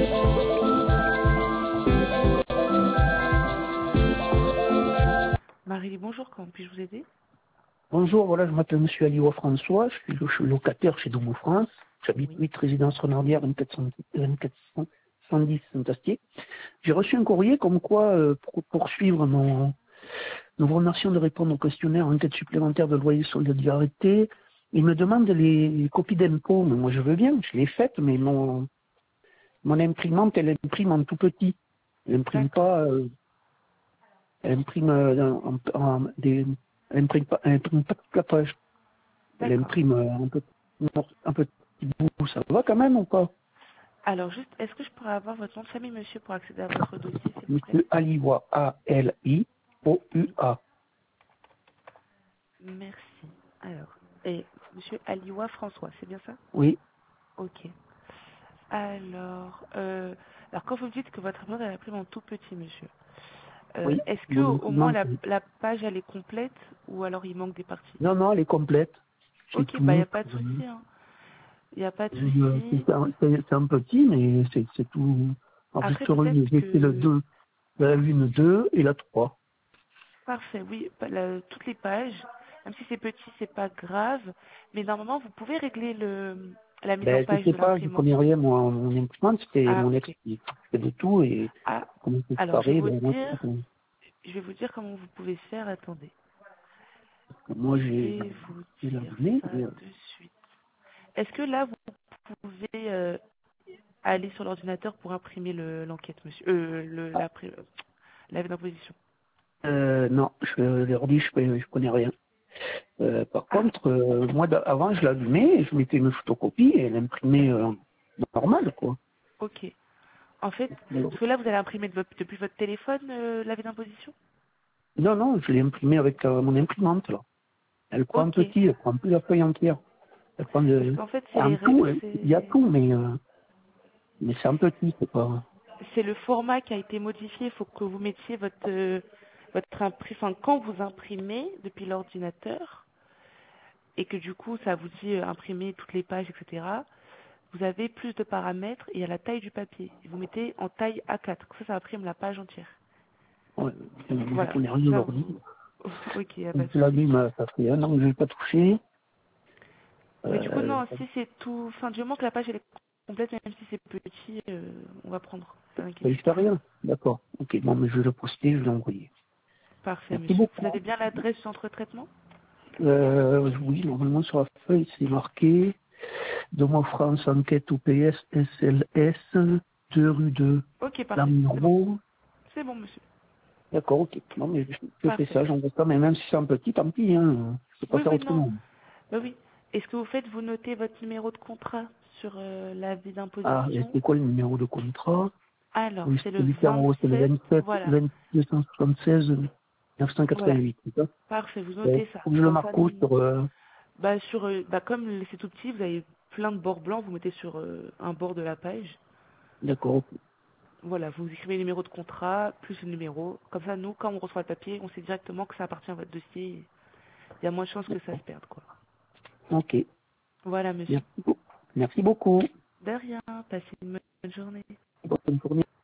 Marie, bonjour, comment puis-je vous aider? Bonjour, voilà, je m'appelle Monsieur Aliwa François, je suis locataire chez Domo France. J'habite Oui. 8 résidence Renardière 2410 Saint-Astier. J'ai reçu un courrier comme quoi, pour poursuivre nous vous remercions de répondre au questionnaire enquête supplémentaire de loyer solidarité. Il me demande les copies d'impôts, mais moi je veux bien, je l'ai faite, mais mon imprimante, elle imprime en tout petit. Elle imprime D'accord. pas, elle imprime, elle imprime pas toute la page. Elle D'accord. imprime un petit bout, ça va quand même ou pas? Alors, juste, est-ce que je pourrais avoir votre nom de famille, monsieur, pour accéder à votre dossier, s'il vous plaît? Monsieur Aliwa, Oui. A-L-I-O-U-A. Merci. Alors, et monsieur Aliwa François, c'est bien ça? Oui, Ok. Alors, alors quand vous me dites que votre imprimante elle imprime en tout petit, monsieur, oui. est-ce que Mon au moins imprimante, la page elle est complète ou alors il manque des parties? non, non, elle est complète. C'est Ok, bah il n'y tout. a pas de souci, hein. Il n'y a pas de C'est souci. c'est un petit, mais c'est tout. Alors, Après, juste heureux, peut-être j'ai fait le que... 2, la 1, 2 et la 3. Parfait, oui, toutes les pages, même si c'est petit, c'est pas grave, mais normalement, vous pouvez régler la mise en Ben, je page sais de pas, je l'imprimante. connais rien, moi, mon imprimante, c'était Ah, mon ex ok. qui fait de tout, et Ah, comment c'est alors je vais séparé, vous ben, dire, je vais vous dire comment vous pouvez faire. Attendez, moi, je j'ai vais vous la dire donnée, ça et, de suite. Est-ce que là, vous pouvez aller sur l'ordinateur pour imprimer l'enquête, monsieur, l'avis d'imposition? non, je leur dis, je connais rien. Par Ah, contre, moi, avant, je l'allumais, je mettais une photocopie et elle imprimait normal, quoi. ok. En fait, Alors, parce que là, vous allez imprimer depuis votre téléphone l'avis d'imposition? non, non, je l'ai imprimé avec mon imprimante, là. Elle prend Ok. petit, elle prend plus la feuille entière. Elle prend Parce de, qu'en fait, en tout, il y a tout, mais c'est un petit, c'est pas... c'est le format qui a été modifié. Il faut que vous mettiez enfin, quand vous imprimez depuis l'ordinateur et que du coup, ça vous dit imprimer toutes les pages, etc. Vous avez plus de paramètres et à la taille du papier. Vous mettez en taille A4. Ça imprime la page entière. Ouais, je Voilà. connais rien Ça, aujourd'hui. vous... Ok, y a pas Donc, de je souci. l'allume, ça fait un an que je l'ai pas touché. Mais du coup, Euh, non, si c'est tout, enfin, du moment que la page elle est complète, même si c'est petit, on va prendre. Pas je d'inquiétude. fais rien. D'accord. Ok, bon, mais je vais le poster, je vais l'envoyer. Parfait, Merci monsieur. Vous beaucoup. avez bien l'adresse du centre de traitement? Oui, normalement sur la feuille, c'est marqué Domo France Enquête OPS SLS 2 rue de Ok, parfait. C'est bon. Lamuro. C'est bon, monsieur. D'accord, ok. Non, mais je fais Parfait. ça, j'envoie ça, mais même si c'est un petit, tant pis, hein. Je peux pas Oui, faire oui, non. autrement. Bah oui. Est-ce que vous faites, vous notez votre numéro de contrat sur l'avis Ah, et d'imposition? c'est quoi le numéro de contrat? Alors, Oui, c'est c'est le le numéro, c'est le 27. 27 Voilà. 2276 Voilà. 988, c'est ça? Parfait, vous Ouais. notez ça. Faut que je le Comme ça, marque où sur... comme c'est tout petit, vous avez plein de bords blancs, vous mettez sur un bord de la page. D'accord, ok. Voilà, vous écrivez le numéro de contrat, plus le numéro. Comme ça, nous, quand on reçoit le papier, on sait directement que ça appartient à votre dossier. Il y a moins de chances que ça se perde, quoi. Ok. Voilà, monsieur. Merci beaucoup. Merci beaucoup. De rien, passez une bonne journée. Bonne journée.